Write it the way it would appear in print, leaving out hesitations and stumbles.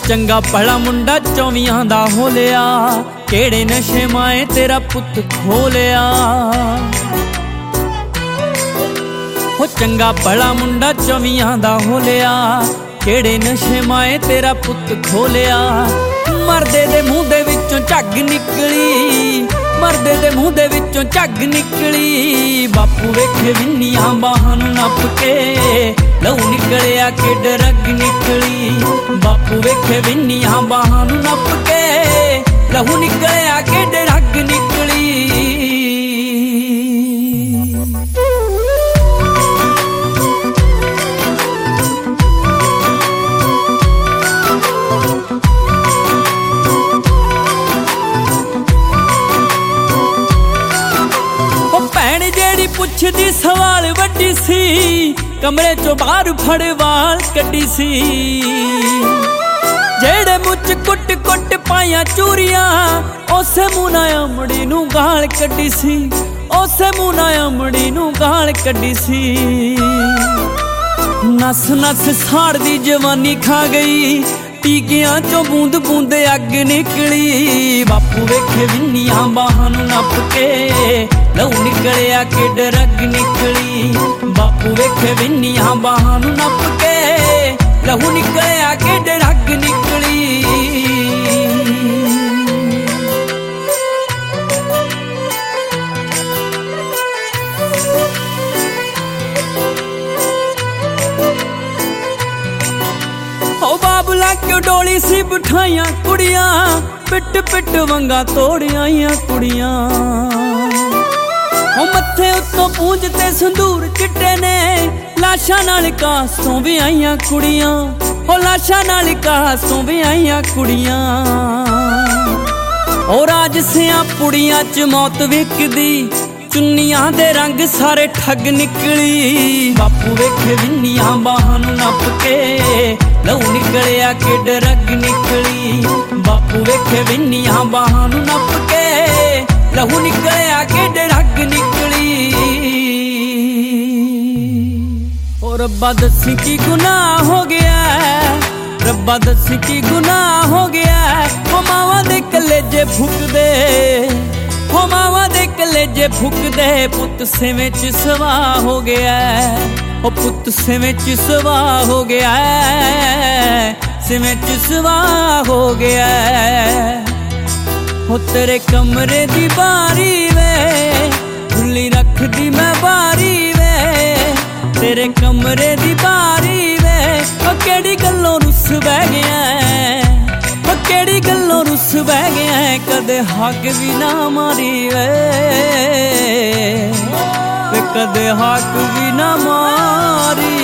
चंगा भला मुंडा चौवियां दा हो लिया, केड़े नशे माए तेरा पुत खो लिया। हो चंगा भला मुंडा चौवियां दा हो लिया, केड़े नशे माए तेरा पुत खो लिया। मरदे दे मूंह दे विचों झग निकली, मरदे दे मूंह दे विचों झग निकली। बापू वेखे विन्नियां बाहां नूं नप के, लहू निकलिया कि डरग निकली। बापू वेखे विन्नियां बाहां नूं नप के, लहू निकलिया कि डरग निकली। पुछदी सवाल वड्डी सी, कमरे चों बाहर फड़ वाल कड्डी सी। जेड़े मुच कुट कुट पाइयां चूरियां, उसे मुंह नाल अमड़ी नूं गाल कड्डी सी, उसे मुंह नाल अमड़ी नूं गाल कड्डी सी। नस नस साड़ दी जवानी खा गई, टीकियां चों बूंद बूंद अग निकली। बापू वेखे विन्नियां बाहां नूं नप के, लहू निकलिया कि डरग निकली। बापू वेखे विन्नियां बाहां नूं नप के, लहू निकलिया कि डरग निकली। ओ बाबला क्यों डोली सी बिठाइयां कुड़ियां, पिट पिट वंगा तोड़ियां कुड़ियां। ओ मत्थे उत्तों पूंज ते संदूर चिट्टे ने, लाशां नाल कासों भी आईयां कुड़ियां। ओ लाशां नाल कासों भी आईयां कुड़ियां। ओ राजसियां पुड़ियां च मौत विकदी, चुन्नियां दे रंग सारे ठग निकली। बापू वेखे विन्नियां बाहां नूं नप के, लहू निकलिया कि डरग निकली। बापू वेखे विन्नियां बाहां नूं नप के, लहू निकलिया कि डरग निकली। ओ रब्बा दस्सी की गुनाह हो गया, रब्बा दस्सी की गुनाह हो गया। ओ मावां दे कलेजे फुकदे, ओ मावां दे कलेजे फुकदे। पुत सिवें च सवा हो गया, ओ पुत सिवें च सवा हो गया, सिवें च सवा हो गया। हो तेरे कमरे दी बारी वे, खुली रख दी मैं बारी वे। तेरे कमरे दी बारी वे, ओ केड़ी गल्लों रुस बह गया, ओ केड़ी गल्लों रुस बह गया। कदे हक भी ना मारी वे, कदे हक भी ना मारी।